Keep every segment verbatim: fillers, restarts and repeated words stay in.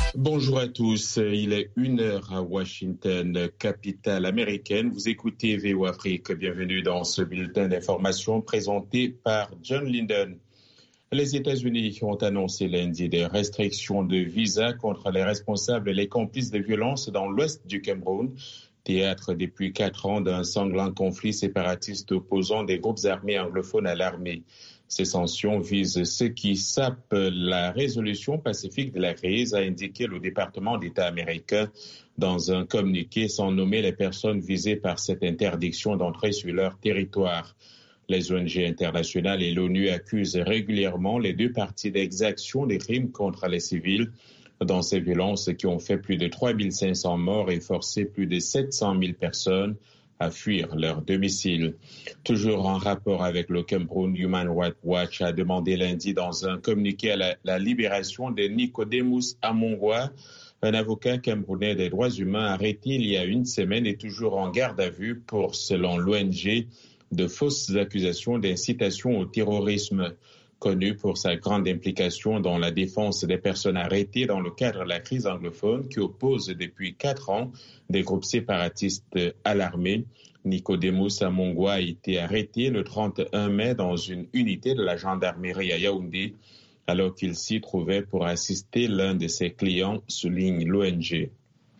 Bonjour à tous, il est une heure à Washington, capitale américaine. Vous écoutez V O Afrique. Bienvenue dans ce bulletin d'information présenté par John Linden. Les États-Unis ont annoncé lundi des restrictions de visa contre les responsables et les complices de violences dans l'ouest du Cameroun, théâtre depuis quatre ans d'un sanglant conflit séparatiste opposant des groupes armés anglophones à l'armée. Ces sanctions visent ceux qui sapent la résolution pacifique de la crise, a indiqué le département d'État américain dans un communiqué sans nommer les personnes visées par cette interdiction d'entrer sur leur territoire. Les O N G internationales et l'ONU accusent régulièrement les deux parties d'exaction des crimes contre les civils dans ces violences qui ont fait plus de trois mille cinq cents morts et forcé plus de sept cent mille personnes à fuir leur domicile. Toujours en rapport avec le Cameroun, Human Rights Watch a demandé lundi dans un communiqué à la, la libération de Nicodemus Amongwa, un avocat camerounais des droits humains arrêté il y a une semaine et toujours en garde à vue pour, selon l'O N G, de fausses accusations d'incitation au terrorisme. Connu pour sa grande implication dans la défense des personnes arrêtées dans le cadre de la crise anglophone qui oppose depuis quatre ans des groupes séparatistes à l'armée, Nicodemus Amongwa a été arrêté le trente et un mai dans une unité de la gendarmerie à Yaoundé alors qu'il s'y trouvait pour assister l'un de ses clients, souligne l'O N G.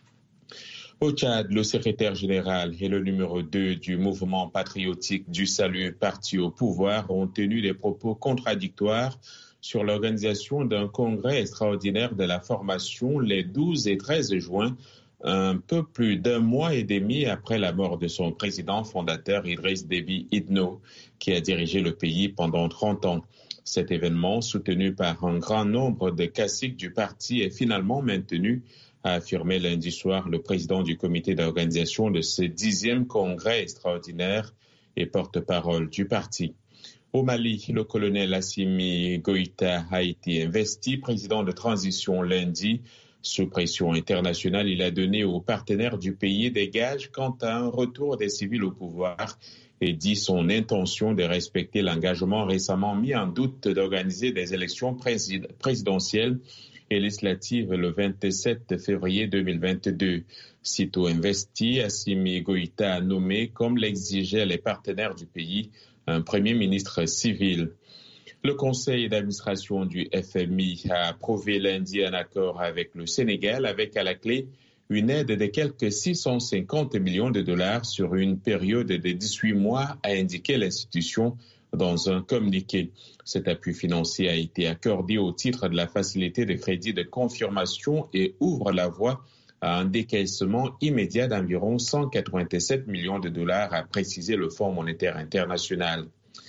Au Tchad, le secrétaire général et le numéro deux du mouvement patriotique du salut parti au pouvoir ont tenu des propos contradictoires sur l'organisation d'un congrès extraordinaire de la formation les douze et treize juin, un peu plus d'un mois et demi après la mort de son président fondateur Idriss Déby Itno, qui a dirigé le pays pendant trente ans. Cet événement, soutenu par un grand nombre de caciques du parti, est finalement maintenu, a affirmé lundi soir le président du comité d'organisation de ce dixième congrès extraordinaire et porte-parole du parti. Au Mali, le colonel Assimi Goïta a été investi président de transition lundi. Sous pression internationale, il a donné aux partenaires du pays des gages quant à un retour des civils au pouvoir et dit son intention de respecter l'engagement récemment mis en doute d'organiser des élections présid- présidentielles et législative le vingt-sept février deux mille vingt-deux. Sitôt investi, Assimi Goïta a nommé, comme l'exigeaient les partenaires du pays, un premier ministre civil. Le conseil d'administration du F M I a approuvé lundi un accord avec le Sénégal avec à la clé une aide de quelques six cent cinquante millions de dollars sur une période de dix-huit mois, a indiqué l'institution dans un communiqué. Cet appui financier a été accordé au titre de la facilité de crédit de confirmation et ouvre la voie à un décaissement immédiat d'environ cent quatre-vingt-sept millions de dollars, a précisé le Fonds monétaire international.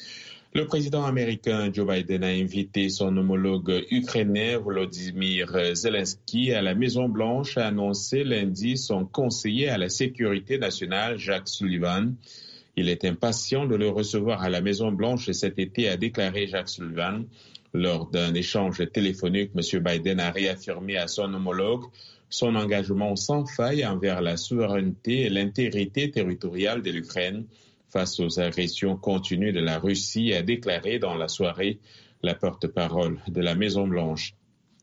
Le président américain Joe Biden a invité son homologue ukrainien Volodymyr Zelensky à la Maison-Blanche, a annoncé lundi son conseiller à la sécurité nationale Jake Sullivan. Il est impatient de le recevoir à la Maison-Blanche cet été, a déclaré Jake Sullivan. Lors d'un échange téléphonique, M. Biden a réaffirmé à son homologue son engagement sans faille envers la souveraineté et l'intégrité territoriale de l'Ukraine face aux agressions continues de la Russie, a déclaré dans la soirée la porte-parole de la Maison-Blanche.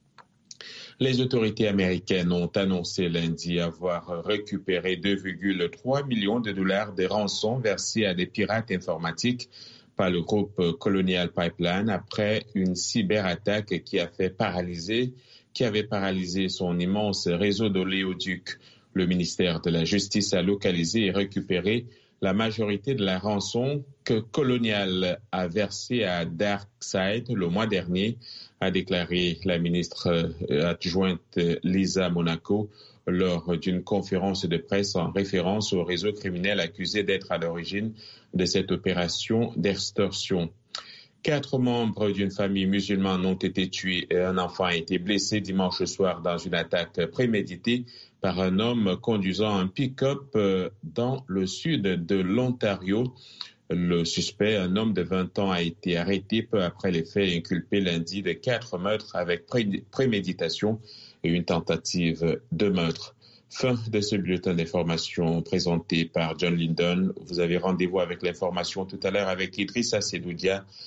Les autorités américaines ont annoncé lundi avoir récupéré deux virgule trois millions de dollars de rançons versées à des pirates informatiques par le groupe Colonial Pipeline après une cyberattaque qui a fait paralyser, qui avait paralysé son immense réseau d'oléoducs. Le ministère de la Justice a localisé et récupéré la majorité de la rançon que Colonial a versée à DarkSide le mois dernier, a déclaré la ministre adjointe Lisa Monaco lors d'une conférence de presse en référence au réseau criminel accusé d'être à l'origine de cette opération d'extorsion. Quatre membres d'une famille musulmane ont été tués et un enfant a été blessé dimanche soir dans une attaque préméditée par un homme conduisant un pick-up dans le sud de l'Ontario. Le suspect, un homme de vingt ans, a été arrêté peu après les faits, inculpé lundi de quatre meurtres avec pré- préméditation et une tentative de meurtre. Fin de ce bulletin d'information présenté par John Linden. Vous avez rendez-vous avec l'information tout à l'heure avec Idrissa Sedoudia.